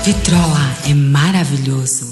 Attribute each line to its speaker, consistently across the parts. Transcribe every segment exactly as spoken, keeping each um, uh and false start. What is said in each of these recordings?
Speaker 1: Vitrola é maravilhoso.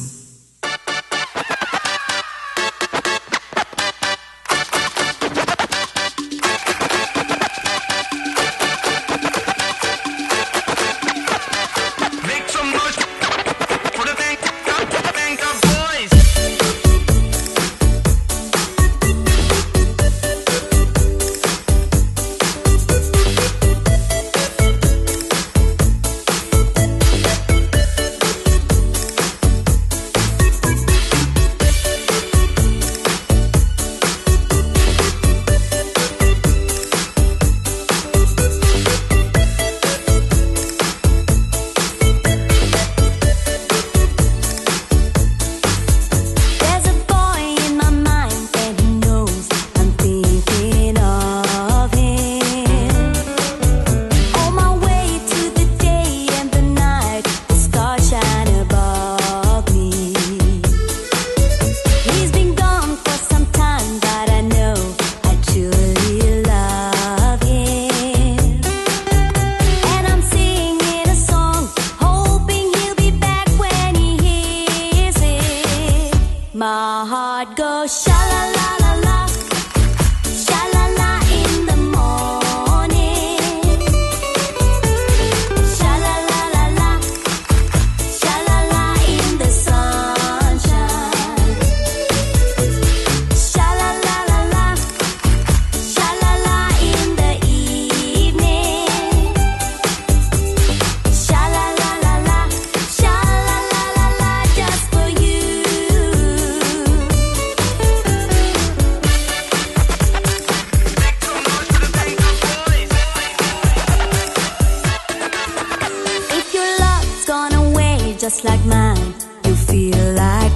Speaker 2: Just like mine, you feel like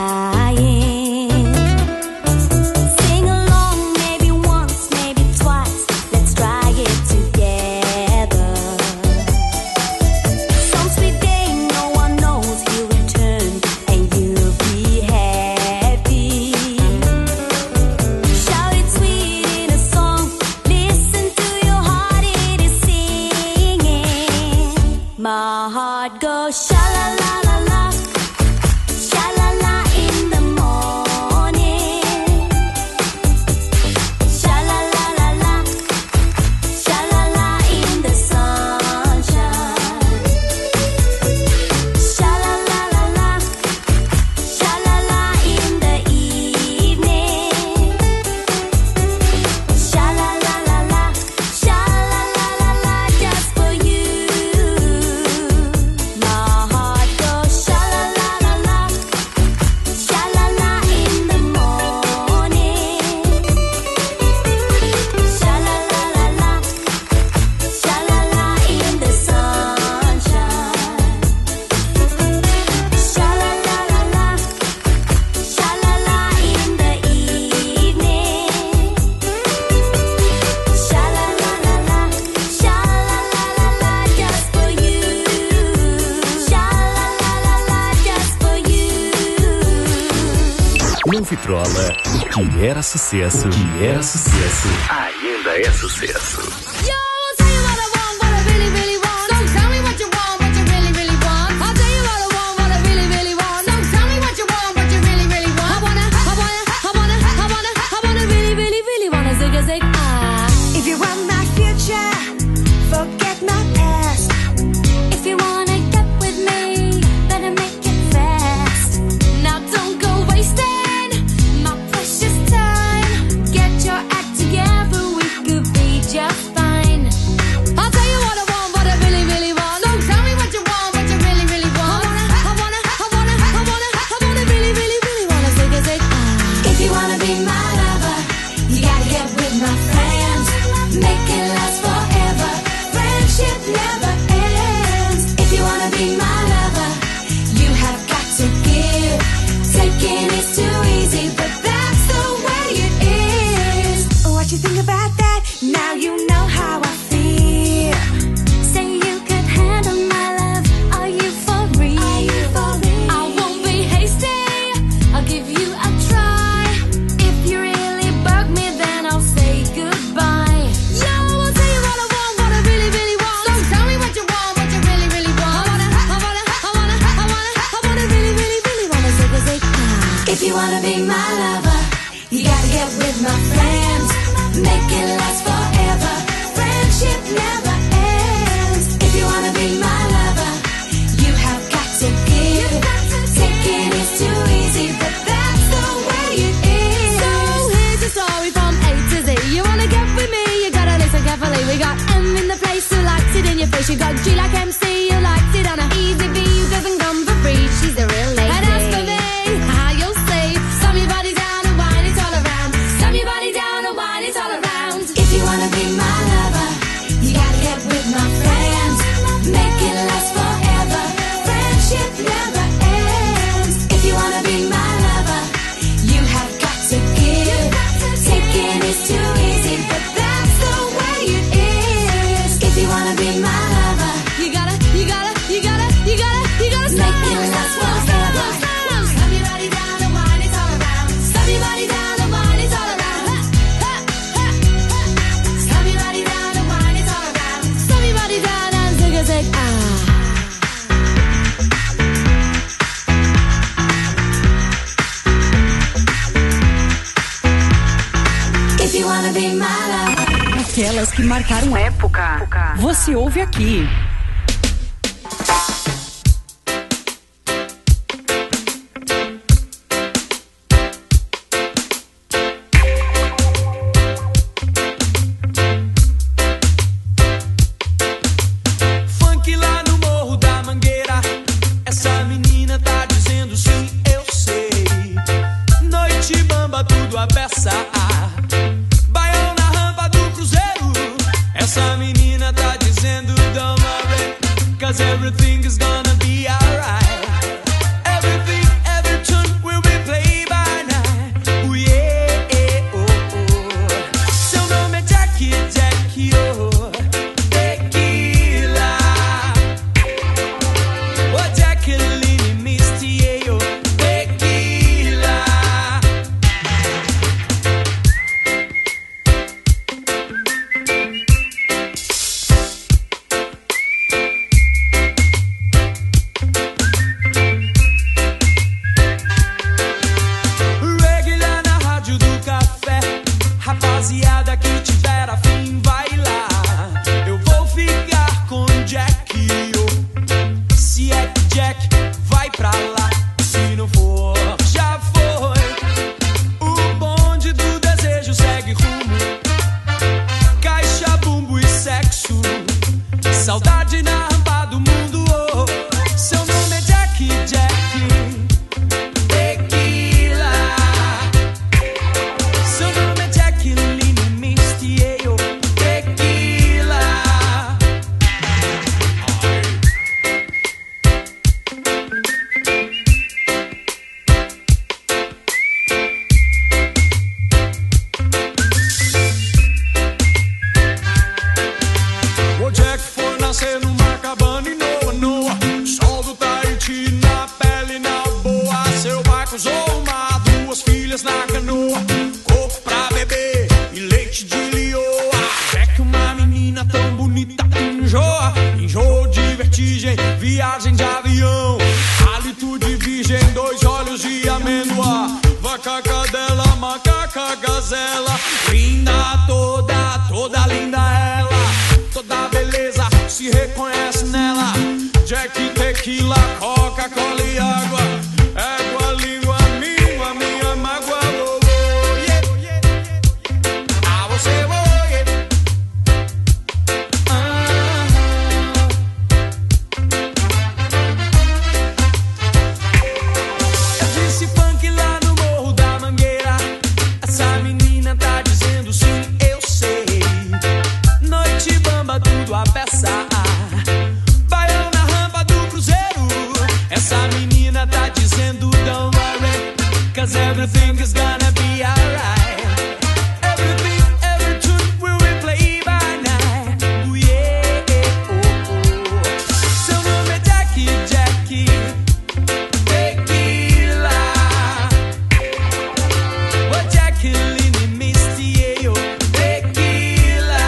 Speaker 2: crying. Sing along, maybe once, maybe twice. Let's try it together. Some sweet day, no one knows he'll return, and you'll be happy. Shout it sweet in a song. Listen to your heart, it is singing. My heart goes sha la la.
Speaker 3: Vitrola, que era sucesso, que era sucesso, ainda é sucesso.
Speaker 2: She got G like M C, you liked it on a easy V, you doesn't come for free. She's a real lady. And as for me, how you'll say, slam your body down and wine it all around. Slam your body down and wine it all around. If you wanna be my lover, you gotta get with my friends. Make it last forever. Friendship never ends. If you wanna be my lover, you have got to give. Taking is too easy, but that's the way it is. If you wanna be my lover, you gotta, you gotta, you gotta, you gotta, you gotta make it last forever. Slam your body down and wine it all around. Slam your body down and wine it all around. Slam your body down and wine it all around. Slam your body down and zig a zig ah. If you wanna be my lover.
Speaker 4: Aquelas que marcaram época. Você ouve aqui.
Speaker 5: Funk lá no Morro da Mangueira. Essa menina tá dizendo sim, eu sei. Noite bamba, tudo a beça. Baião na rampa do cruzeiro. Essa menina tá dizendo don't worry, cause everything is gonna be alright. Everything, every tune will be played by night. Oh yeah, oh oh. Seu nome é Jack, Jack, oh. Tequila. Oh, Jacqueline Misty, oh. Tequila. Reggae lá na rádio do café. Rapaziada que tiver afim, vai lá. Eu vou ficar com Jack, oh. Se é que Jack vai pra lá. Se não for, já foi. O bonde do desejo segue rumo. Caixa, bumbo e sexo. Saudade na rampa do mundo, oh. Seu nome é Jack, Jack. Tequila. Seu nome é Jacqueline Misty, oh. Tequila. O Jack foi nascer numa cabana em Noa, Noa. Sol do Tahiti na pele, na boa. Seu pai cruzou o mar, duas filhas na canoa. Coco pra beber e leite de lioa. Jack, uma menina tão bonita, enjoa. Enjoa de vertigem, viagem de avião. Hálito de virgem, dois olhos de amêndoa. Vaca, cadela, macaca, gazela. Linda toda, toda linda ela. Toda beleza se reconhece nela. Jack, tequila, Coca-Cola e água. Égua, língua, míngua, minha mágoa. Oh, oh, yeah. Ah, você, oh, yeah. Ah. Eu disse funk lá no Morro da Mangueira. Essa menina tá dizendo sim, eu sei. Noite bamba, tudo a peça. Baião na rampa do cruzeiro. Essa menina tá dizendo don't worry, cause everything is gonna be alright. Everything, every tune will be played by night. Oh yeah, oh oh. Seu nome é Jack, Jack. Tequila. Oh, Jacqueline Misty, oh. Tequila.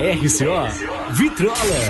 Speaker 3: R C O, Vitrola.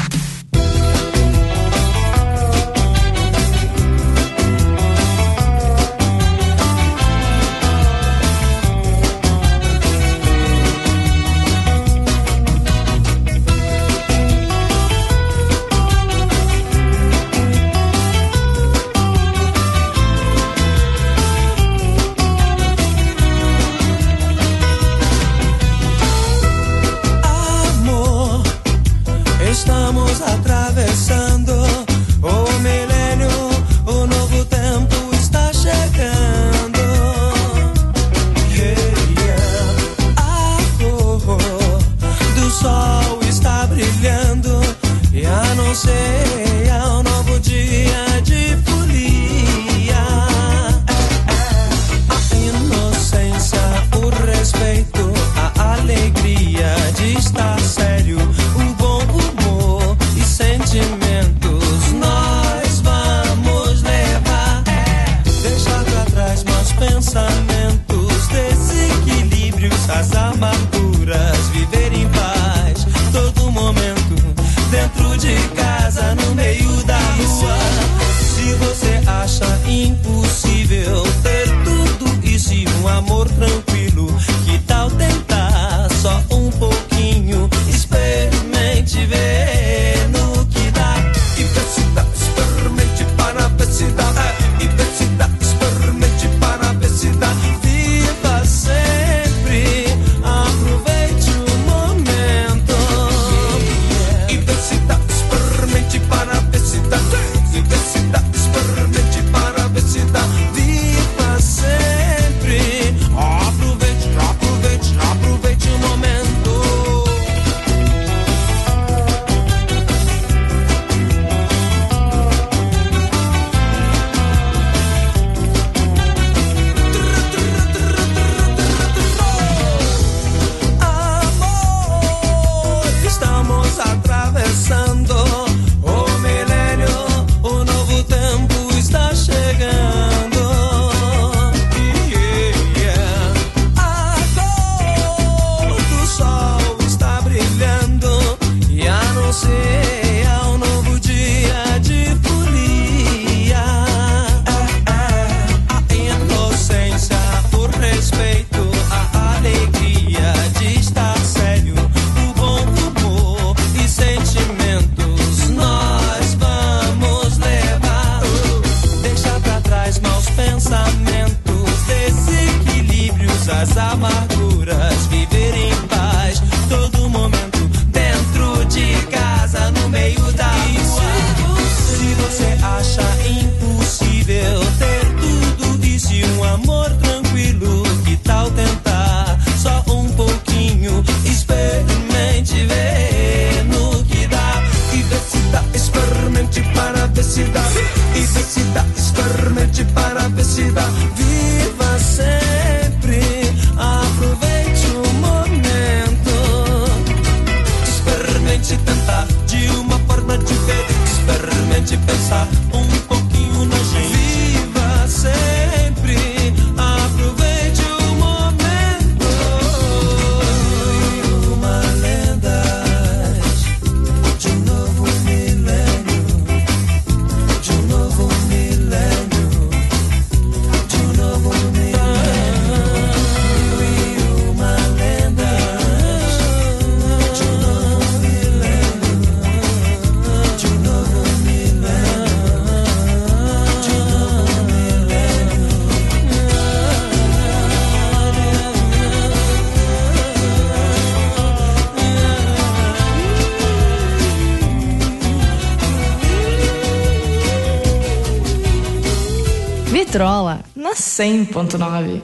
Speaker 6: Vitrola, na cem ponto nove.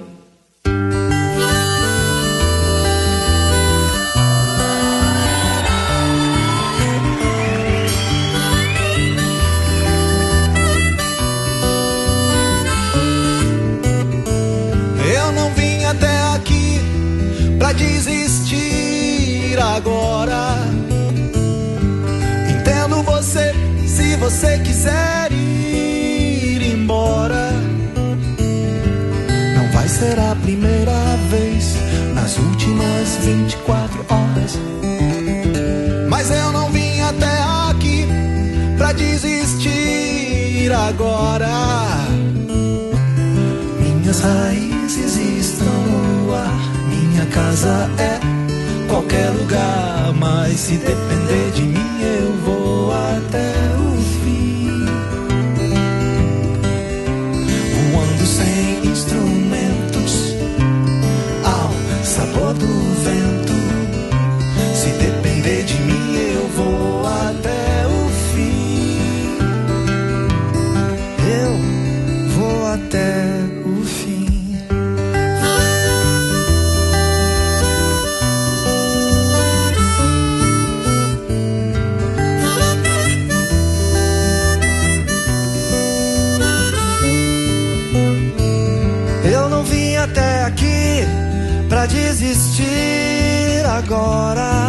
Speaker 7: Eu não vim até aqui pra desistir agora. Entendo você, se você quiser ir embora. Não vai ser a primeira vez nas últimas vinte e quatro horas agora. Minhas raízes estão no ar. Minha casa é qualquer lugar, mas se depender de mim eu vou até o fim. Voando sem instrumentos, ao sabor do vento. Se depender de mim eu vou até o fim. Eu vou até o fim. Até aqui pra desistir agora.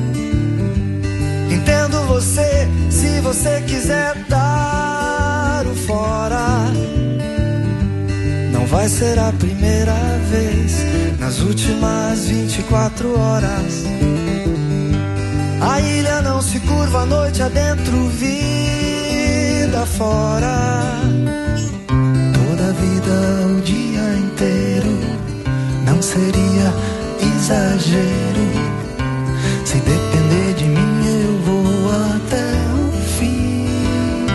Speaker 7: Entendo você, se você quiser dar o fora. Não vai ser a primeira vez nas últimas vinte e quatro horas. A ilha não se curva a noite adentro, vida fora. Toda a vida, o dia inteiro, não seria exagero. Se depender de mim eu vou até o fim.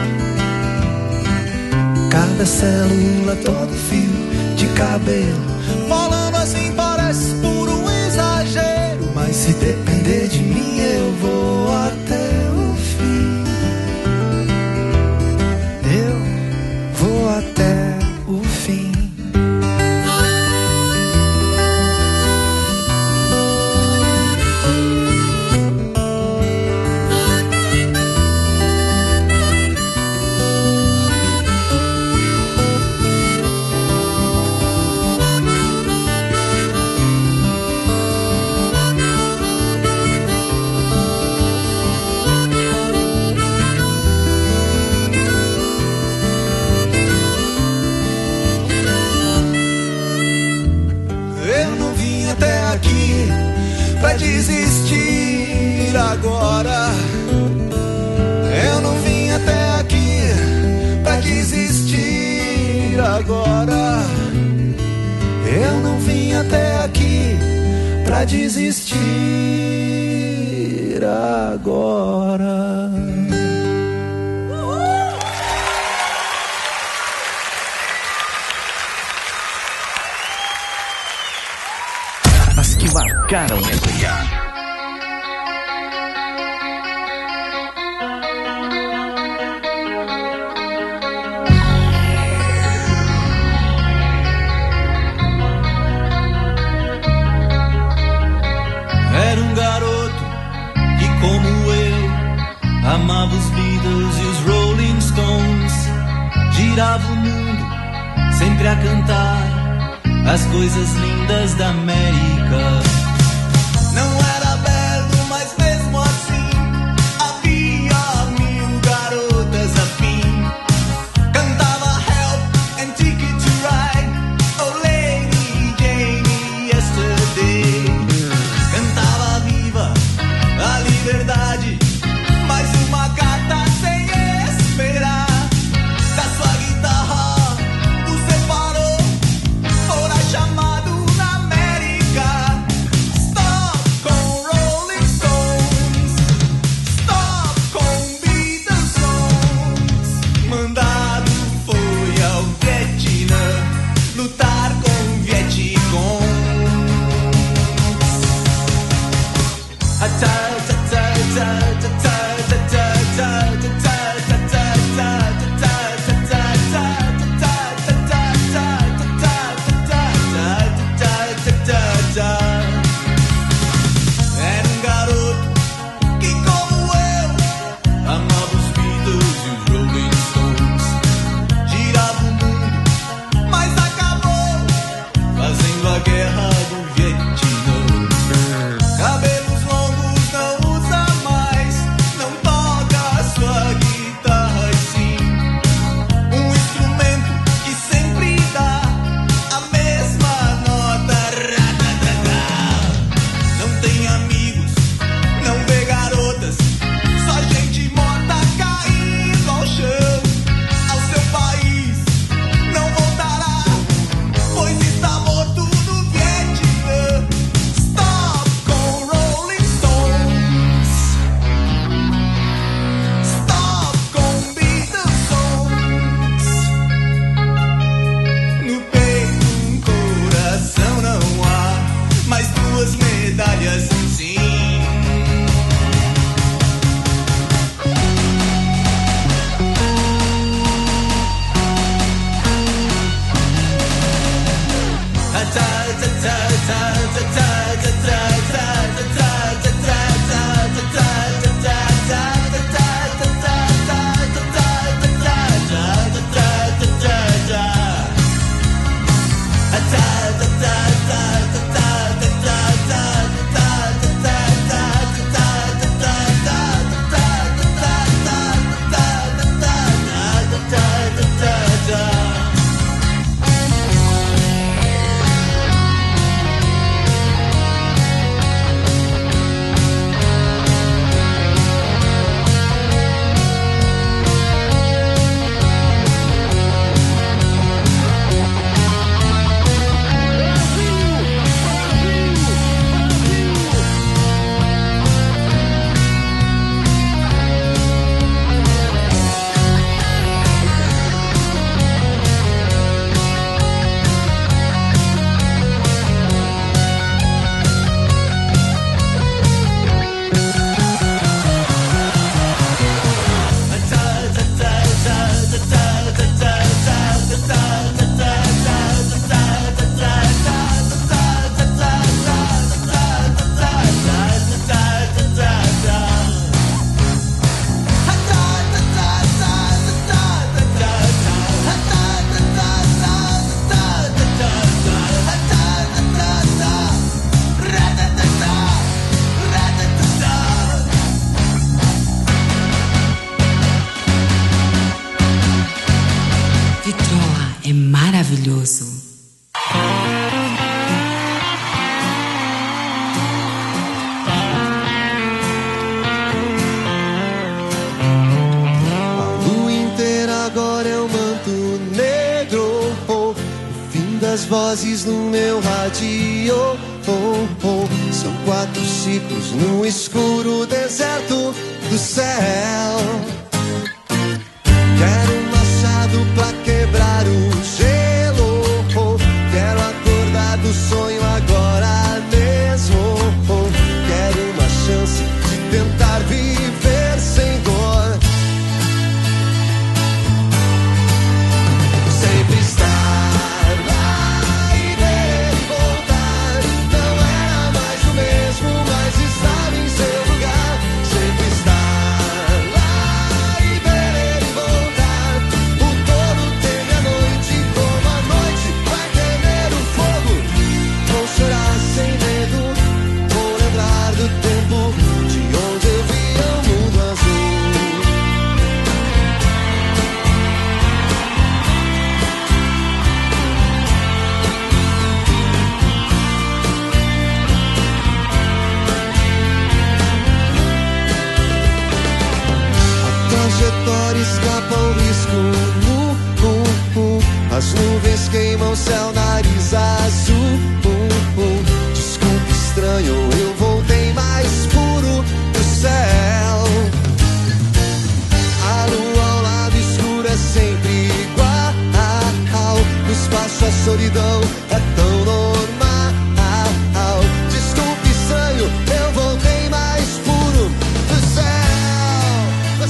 Speaker 7: Cada célula, todo fio de cabelo, falando assim parece puro exagero. Mas se depender de mim eu vou até o fim. Eu vou até o fim. Pra desistir agora. Eu não vim até aqui pra desistir agora. Eu não vim até aqui pra desistir agora.
Speaker 3: As que marcaram época.
Speaker 7: Era um garoto que, como eu, amava os Beatles e os Rolling Stones. Girava o mundo sempre a cantar as coisas lindas da América. Não era belo, mas mesmo assim havia mil garotas afim. Cantava Help and Ticket to Ride, Oh Lady Jane Yesterday. Cantava Viva a liberdade, mais uma carta sem esperar. Da sua guitarra o separou, fora chamado na América. vozes no meu rádio. Oh, oh. São quatro ciclos no escuro deserto do céu. Quero um machado pra quebrar o gelo. Oh, quero acordar do sonho agora mesmo. Oh, quero uma chance de tentar viver sem dor. Sempre estar lá e ver e voltar. Não era mais o mesmo, mas estava em seu lugar. Sempre estar lá e ver e voltar. O touro teme a noite, como a noite vai temer o fogo. Vou chorar sem medo, vou lembrar do tempo de onde eu via o mundo azul. A trajetória escapa ao risco. Uh, uh, uh. As nuvens queimam o céu, nariz azul. Uh, uh. Desculpe, estranho, eu voltei mais puro do céu. A lua ao lado escuro é sempre igual. No espaço a solidão é tão normal. Desculpe, estranho, eu voltei mais puro do céu.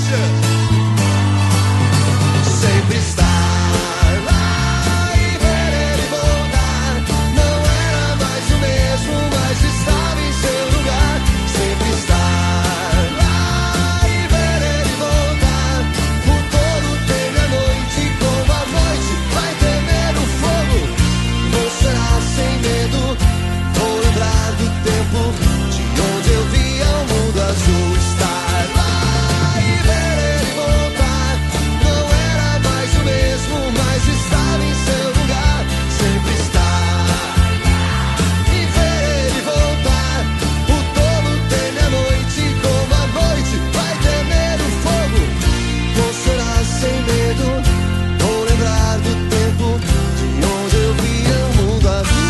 Speaker 7: Sempre estar lá e ver ele voltar. Não era mais o mesmo, mas estava em seu lugar. Sempre estar lá e ver ele voltar. O touro teme a noite, como a noite vai temer o fogo. Vou chorar sem medo, vou lembrar do tempo de onde eu via o mundo azul. Estar lá e ver ele voltar. Não era mais o mesmo, mas estava em seu lugar. Sempre estar lá e ver ele voltar. O tolo teme a noite, como a noite vai temer o fogo. Vou chorar sem medo, vou lembrar do tempo de onde eu via o mundo azul.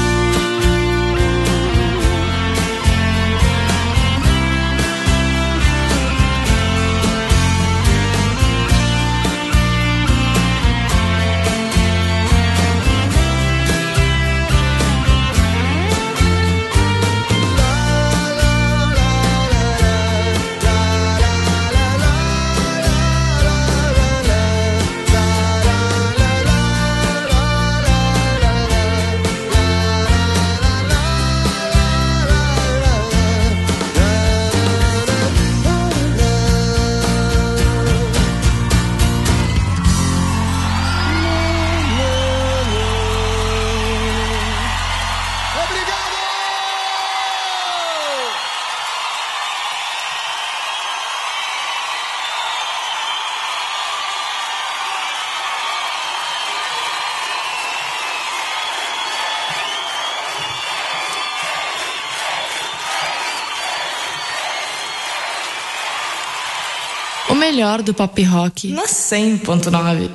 Speaker 6: O melhor do pop rock na cem ponto nove.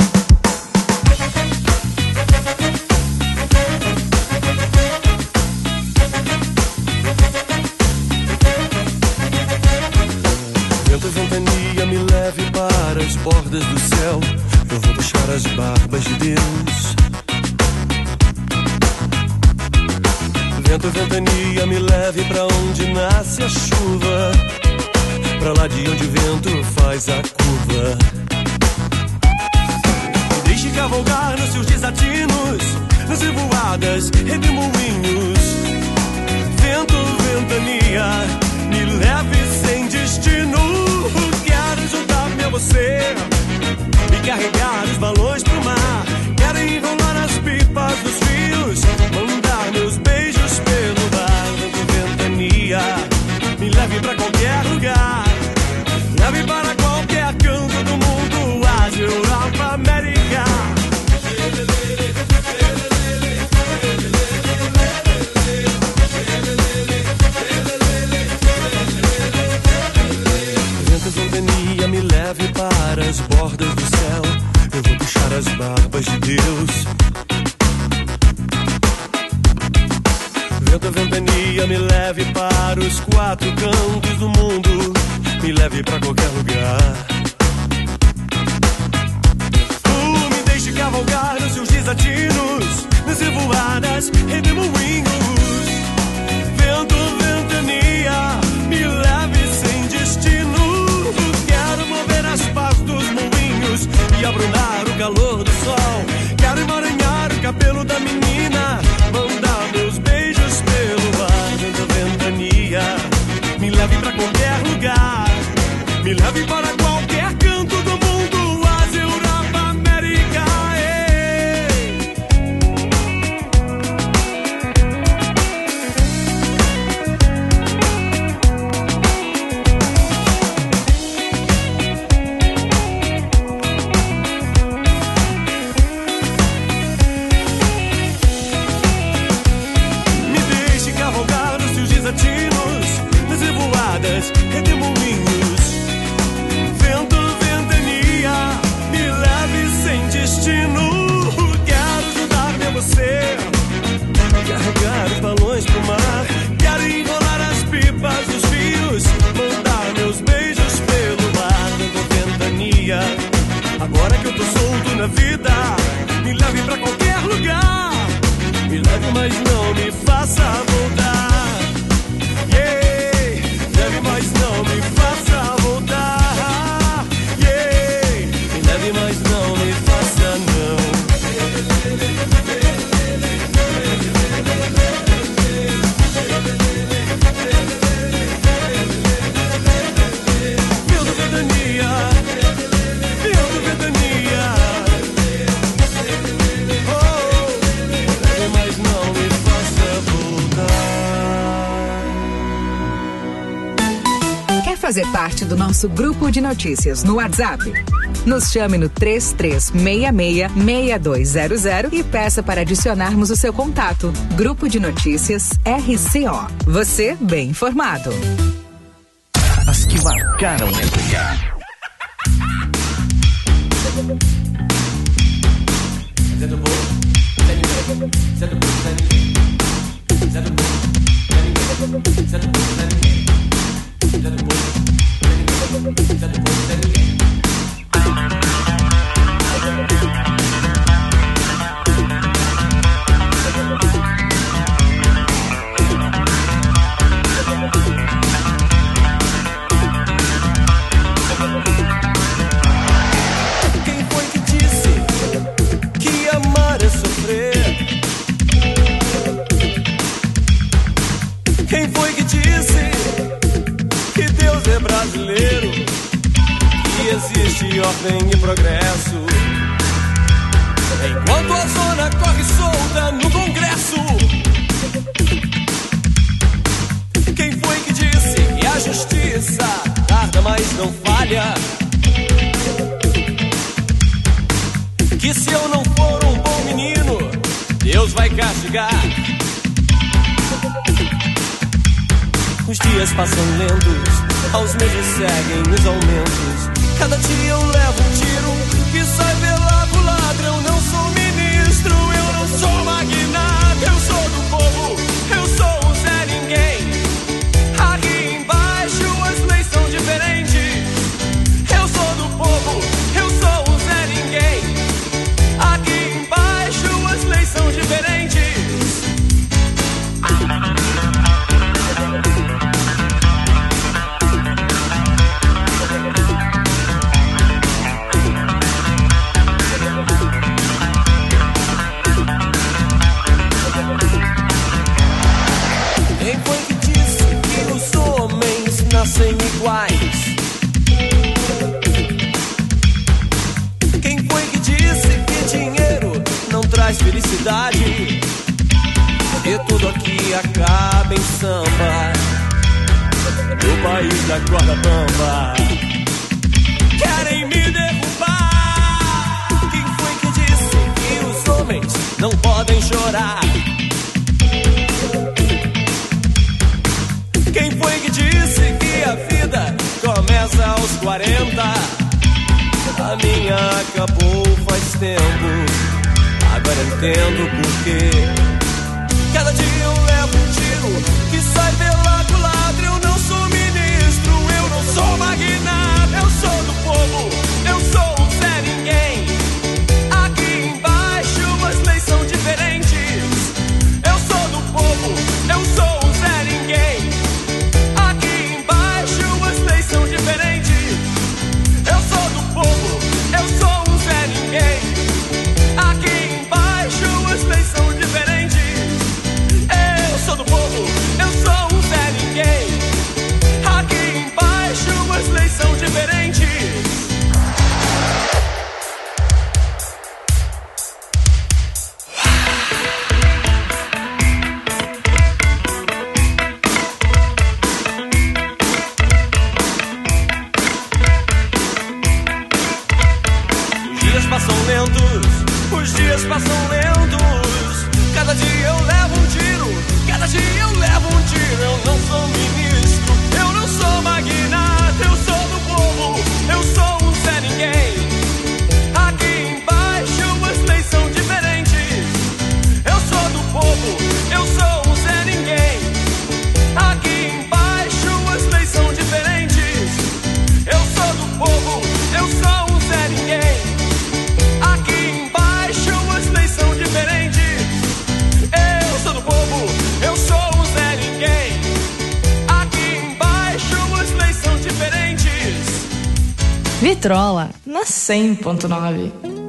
Speaker 8: Vento, ventania, me leve para as bordas do céu. Eu vou puxar as barbas de Deus. Vento, ventania, me leve pra onde nasce a chuva, pra lá de onde o vento faz a curva. Deixe cavalgar nos seus desatinos, nas revoadas, redemoinhos. Vento, ventania, me leve sem destino. Quero juntar-me a você e carregar os balões pro mar. Quero enrolar as pipas dos rios, mandar meus beijos pelo mar. Vento, ventania, me leve pra qualquer lugar. Leve para qualquer canto do mundo, Ásia, Europa, América. Vento, ventania, me leve para as bordas do céu. Eu vou puxar as barbas de Deus. leve para os quatro cantos do mundo, me leve pra qualquer lugar. Uh, me deixe cavalgar nos seus desatinos, nas revoadas, redemoinhos. Vento, ventania, me leve sem destino. Quero mover as pás dos moinhos e abrandar o calor do sol. Quero emaranhar o cabelo da menina, mandar meus beijos pelo ar. Vento, ventania, me leve pra qualquer lugar, me leve para qualquer canto do mundo, Ásia, Europa, América. Me deixe cavalgar nos seus desatinos, nas revoadas, redemoinhos. Vento, ventania, me leve sem destino. Quero juntar-me a você, carregar os balões pro mar. Quero enrolar as pipas dos fios, mandar meus beijos pelo ar. Vento, ventania, agora que eu tô solto na vida, me leve pra qualquer lugar, me leve, mas não me faça voltar. Yeah, leve, mas não me faça voltar. Yeah, me leve, mas não me faça não. Vento, ventania, vento, ventania. Oh, leve, mas não me faça voltar.
Speaker 9: Quer fazer parte do nosso grupo de notícias no WhatsApp? Nos chame no três três seis seis, seis dois zero zero e peça para adicionarmos o seu contato. Grupo de Notícias R C O. Você bem informado.
Speaker 3: As que marcaram época.
Speaker 8: Quem foi que disse que amar é sofrer? Quem foi que disse que Deus é brasileiro, que existe ordem e progresso, enquanto a zona corre solta no Congresso? Quem foi que disse que a justiça tarda, mas não falha? Que se eu não for um bom menino, Deus vai castigar. Os dias passam lentos, aos meses seguem os aumentos. Cada dia eu levo um tiro que sai pela culatra. Eu não sou ministro, eu não sou magnata, eu sou do povo, eu sou o Zé Ninguém. Aqui embaixo as leis são diferentes. Eu sou do povo, eu sou o Zé Ninguém. Aqui embaixo as leis são diferentes. Quem foi que disse que os homens nascem iguais? Quem foi que disse que dinheiro não traz felicidade? E tudo aqui acaba em samba, no país da corda bamba. Querem me derrubar. Quem foi que disse que os homens não podem chorar? Quem foi que disse que a vida começa aos quarenta? A minha acabou faz tempo, agora entendo por quê. Cada dia eu levo um tiro que sai pela
Speaker 6: Vitrola, na cem ponto nove.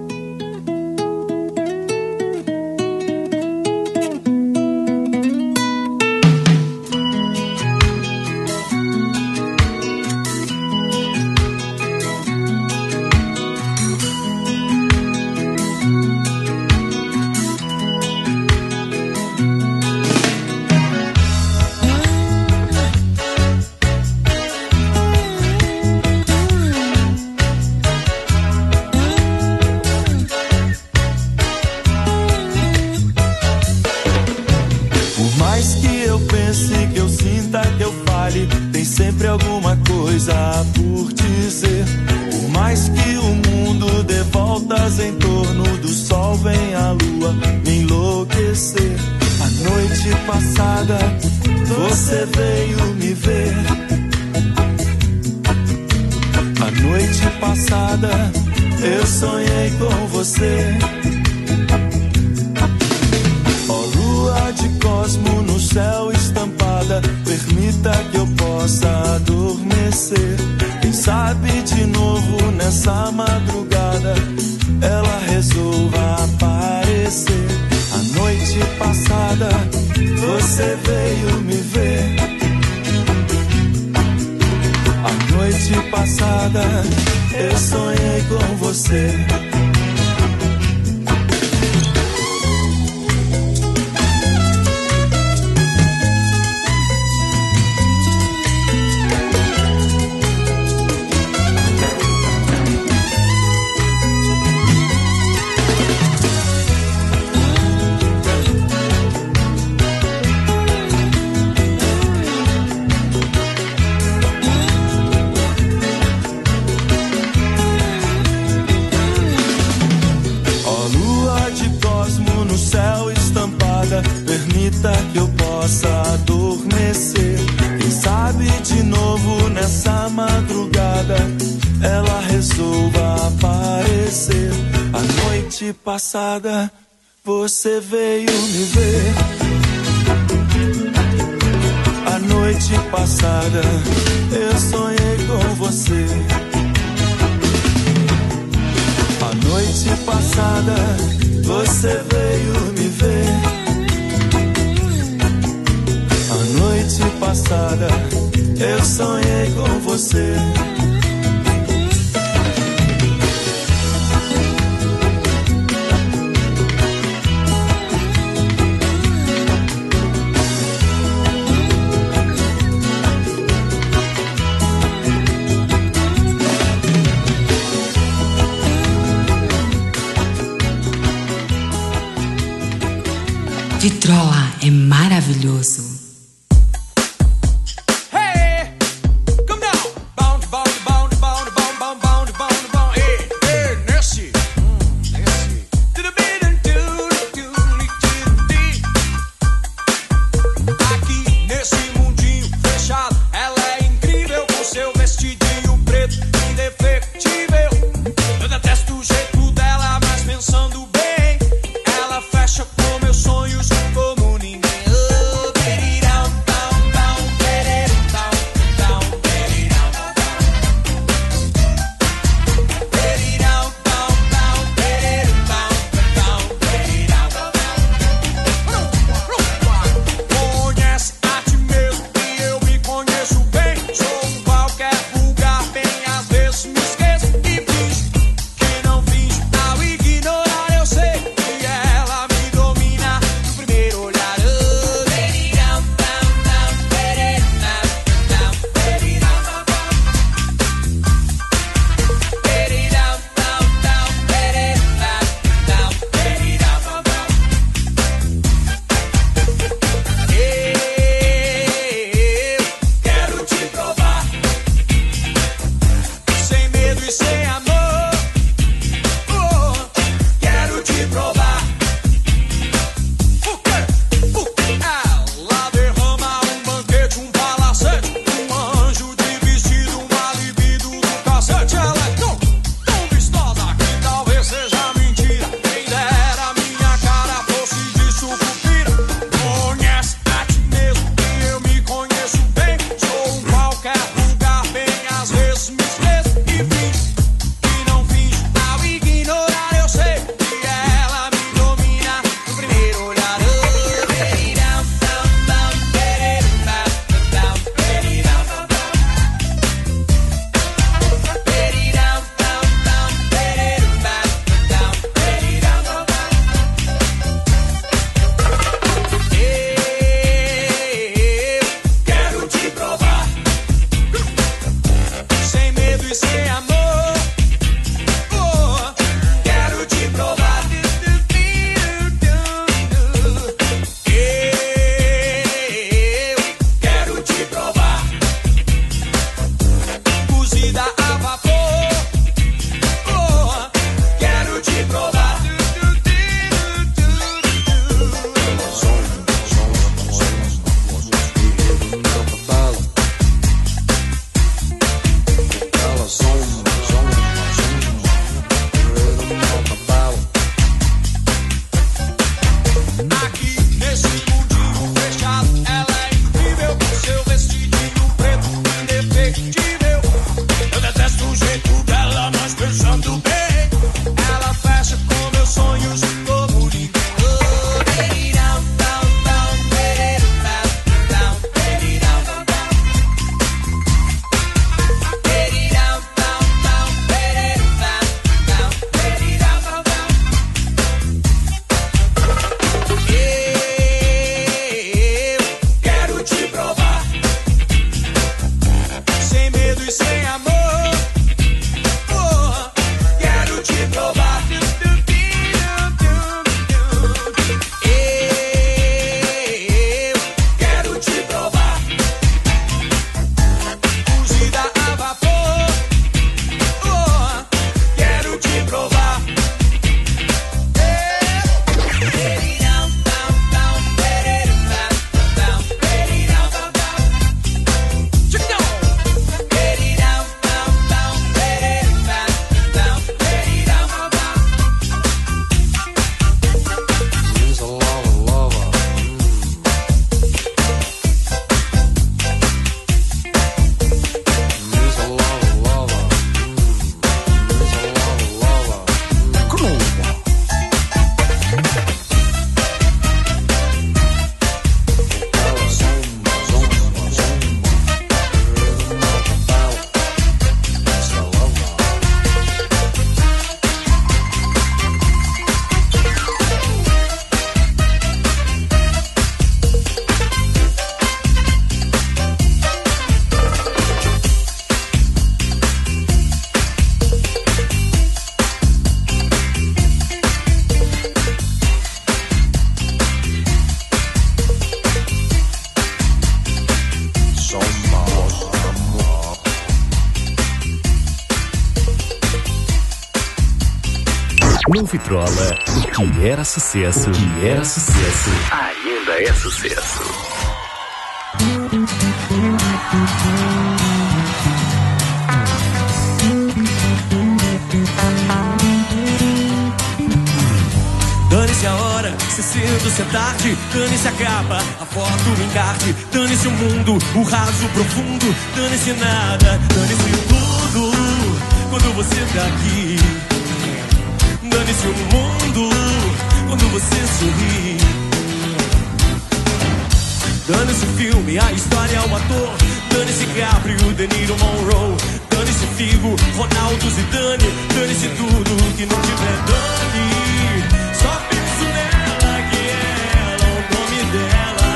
Speaker 10: Passada, você veio me ver. A noite passada, eu sonhei com você. A noite passada, você veio me ver. A noite passada, eu sonhei com você.
Speaker 1: Vitrola é maravilhoso.
Speaker 2: Fecha com meus sonhos como ninguém. Oh, baby.
Speaker 3: Com Vitrola, o que era sucesso, o que era sucesso, ainda é sucesso.
Speaker 8: Dane-se a hora, se cedo, se é tarde. Dane-se a capa, a foto, o encarte. Dane-se o mundo, o raso, o profundo. Dane-se nada, dane-se tudo quando você tá aqui. Dane-se o mundo quando você sorri. Dane-se o filme, a história, o ator. Dane-se Gabriel, De Niro, Monroe. Dane-se Figo, Ronaldo, Zidane. Dane-se tudo que não tiver dane. Só penso nela, que ela, o nome dela.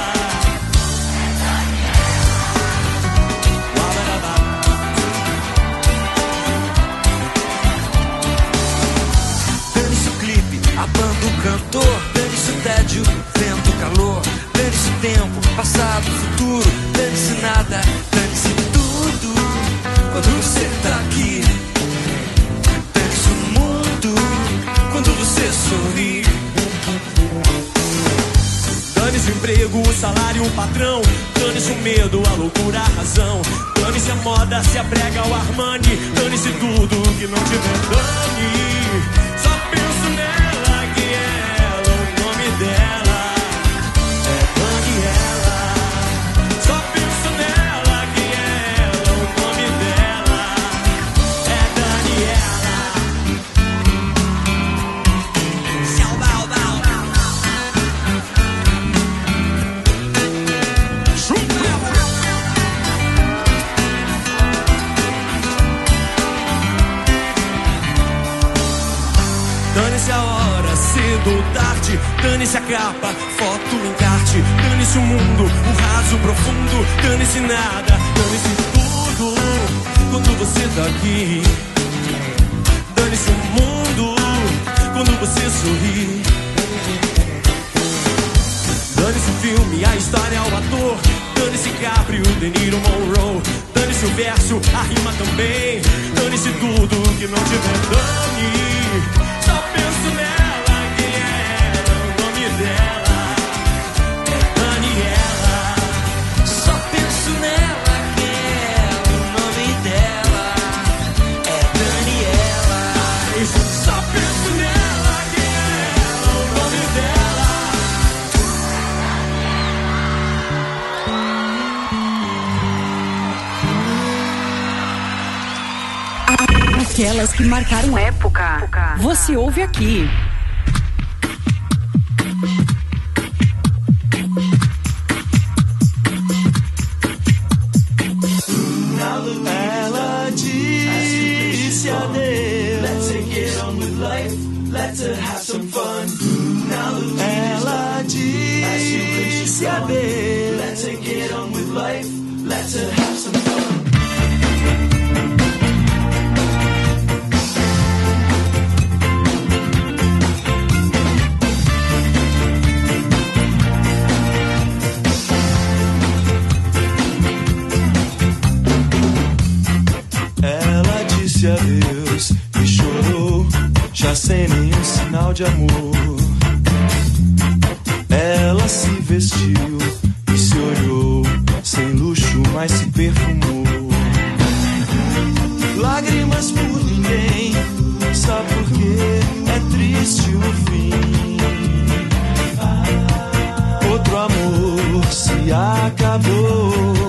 Speaker 8: Dane-se o clipe, a banda, o cantor. Dane-se o tédio, vento, calor. Dane-se o tempo, passado, futuro. Dane-se nada, dane-se tudo quando você tá aqui. Dane-se o mundo quando você sorri. Dane-se o emprego, o salário, o patrão. Dane-se o medo, a loucura, a razão. Dane-se a moda, se a brega, o Armani. Dane-se tudo que não tiver dane. Só penso nela, que ela, o nome dela é Daniela. Só penso nela, que ela, o nome dela é Daniela. Dane-se a hora, cedo ou tarde. Dane-se a capa, foto, encarte. Dane-se o mundo, o raso, o profundo. Dane-se nada, dane-se tudo quando você tá aqui. Dane-se o mundo quando você sorri. Dane-se o filme, a história, o ator. Dane-se Gabriel, De Niro, Monroe. Dane-se o verso, a rima também. Dane-se tudo que não tiver dane. Só penso nela, que é o nome dela é Daniela. Só penso nela, que é o nome dela é Daniela. Só penso nela, que é o nome dela.
Speaker 4: Aquelas que marcaram época. Você ouve aqui.
Speaker 10: Ela disse adeus. Let's take it on with life. Let's have some fun. Ela disse adeus. Let's take it on with life. Let's have some fun.
Speaker 11: Adeus e chorou, já sem nenhum sinal de amor. Ela se vestiu e se olhou, sem luxo, mas se perfumou. Lágrimas por ninguém, só porque é triste o fim. Outro amor se acabou.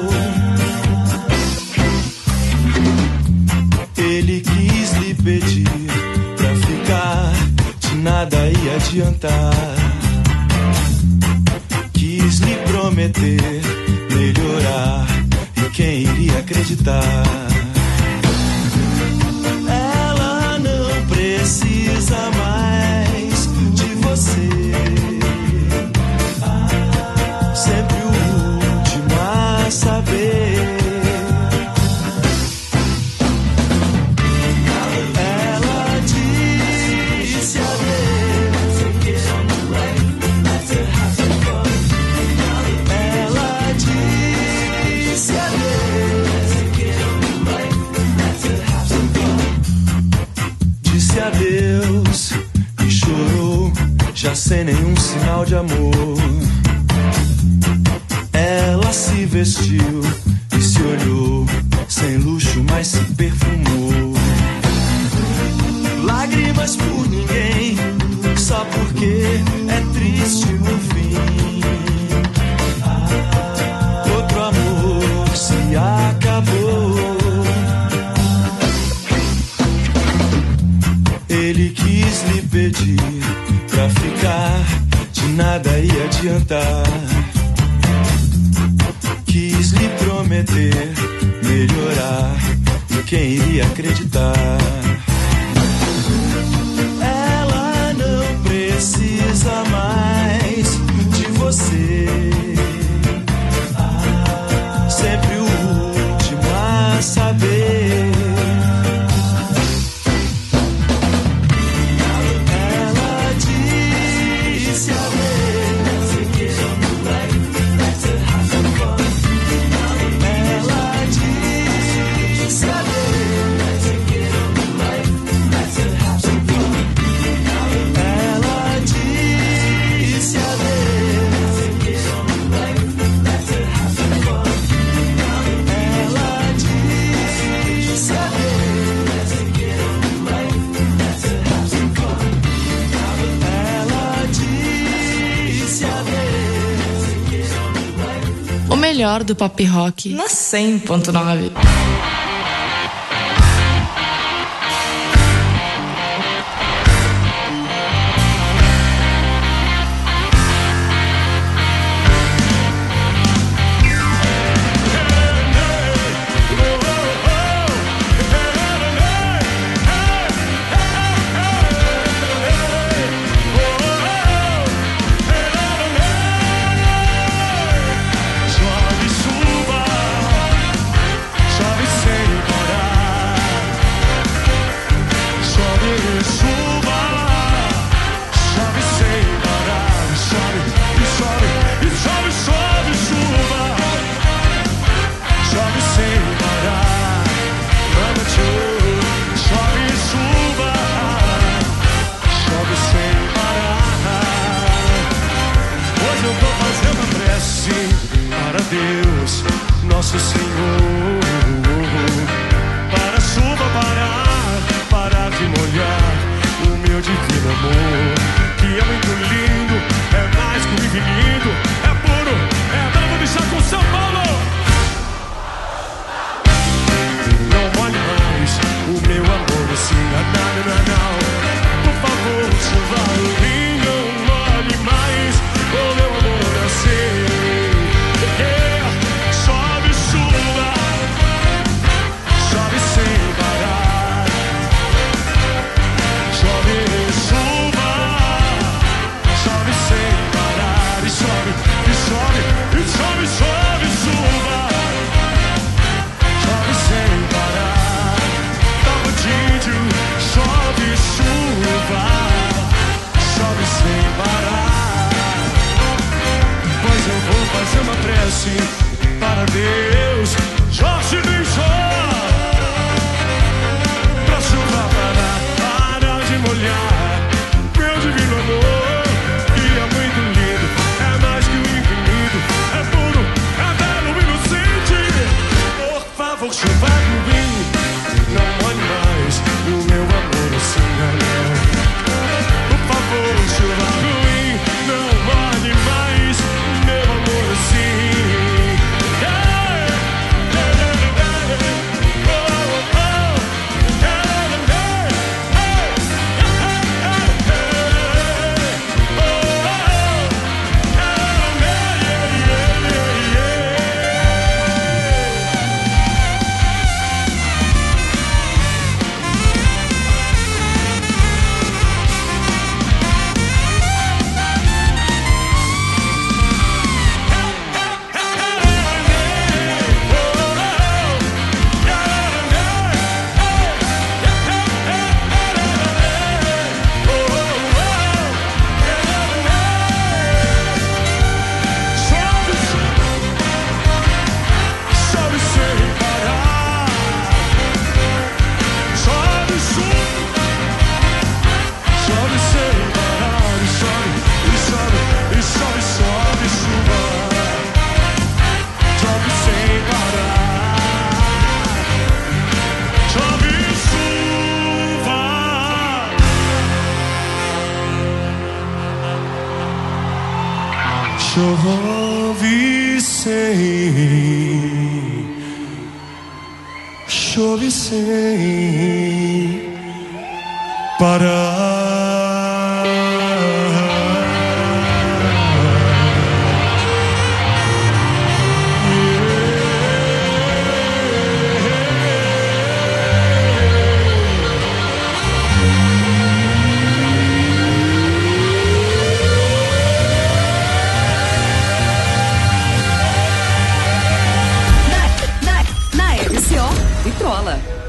Speaker 11: Ele quis lhe pedir pra ficar, de nada ia adiantar. Quis lhe prometer melhorar, e quem iria acreditar? Ela não precisa mais de você. Sempre o último a saber.
Speaker 10: Ela disse adeus.
Speaker 11: sem nenhum sinal de amor. Ela se vestiu e se olhou, sem luxo, mas se perfumou. Lágrimas por ninguém, só porque é triste no fim. Outro amor se acabou. Ele quis lhe pedir pra ficar, de nada ia adiantar. Quis lhe prometer melhorar, e quem iria acreditar? Ela não precisa mais de você. Sempre o último a saber. Ela disse adeus. Ela disse
Speaker 6: O melhor do pop rock na cem ponto nove.
Speaker 8: Chove
Speaker 11: chove sem, chove sem parar.
Speaker 9: Vitrola.